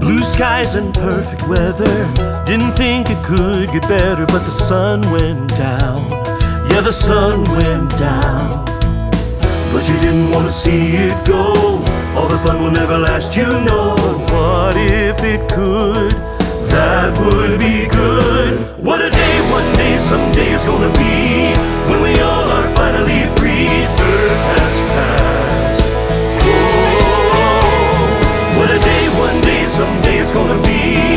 Blue skies and perfect weather. Didn't think it could get better, but the sun went down. Yeah, the sun went down. But you didn't want to see it go. All the fun will never last, you know. What if it could? That would be good. What a day, one day, someday is gonna be, when we all are finally free. Earth has passed. Oh, what a day, one day, someday is gonna be,